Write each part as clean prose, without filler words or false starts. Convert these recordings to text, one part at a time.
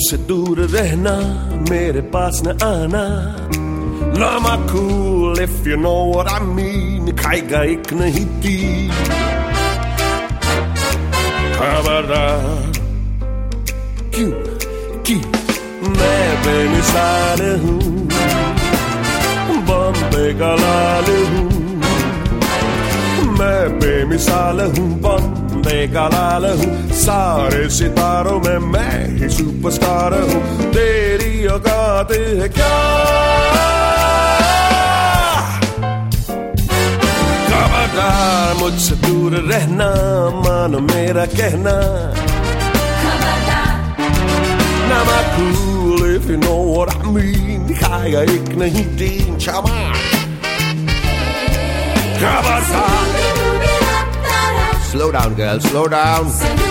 मुझसे दूर रहना, मेरे पास न आना. Not my cool if you know what I mean. खाएगा एक नहीं तीन. खबरदार क्यों मैं बेमिसाल हूँ, बम्बे का लाल हूँ. मैं बेमिसाल हूँ, बम्बे का लाल हूँ. सारे सितारों में मैं ही सुपरस्टार हूँ. तेरी औकात है क्या? खबरदार मुझसे दूर रहना, मानो मेरा कहना. Not my cool if you know what I mean. खाएगा एक नहीं तीन. Chama. Khbardar. Slow down, girl. Slow down.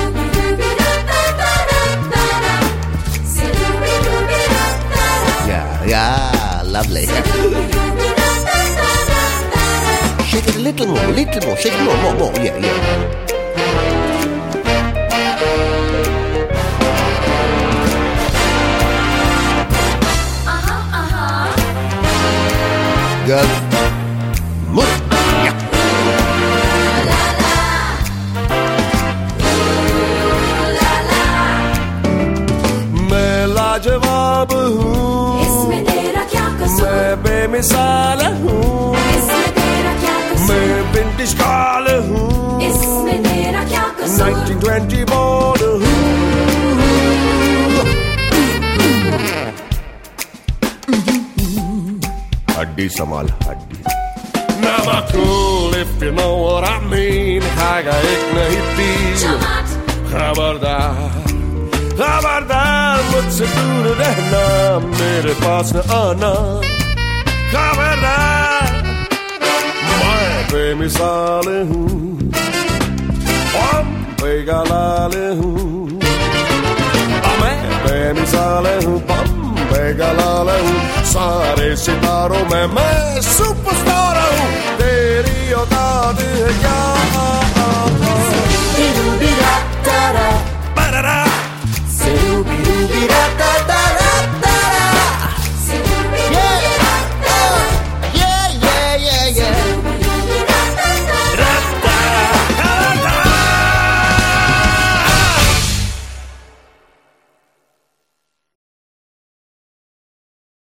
Yeah, lovely. Shake it a little more, shake it more. Yeah. Girl, move. Yeah. मैं लाजवाब हूँ, इसमें तेरा क्या कसूर? मैं बेमिसाल हूँ, इसमें तेरा क्या कसूर? मैं विंटेज काल हूँ, इसमें तेरा क्या कसूर? 1920 born हूँ. हड्डी संभाल हड्डी. Now I'm cool if you know what I mean. खाएगा एक नहीं तीन. खबरदार मुझसे दूर रहना, मेरे पास न आना. खबरदार मैं बेमिसाल हूँ, बम्बे का लाल हूँ. मैं बेमिसाल हूँ, बम्बे का लाल हूँ. सारे सितारों में मैं सुपरस्टार हूँ. तेरी औकात है क्या?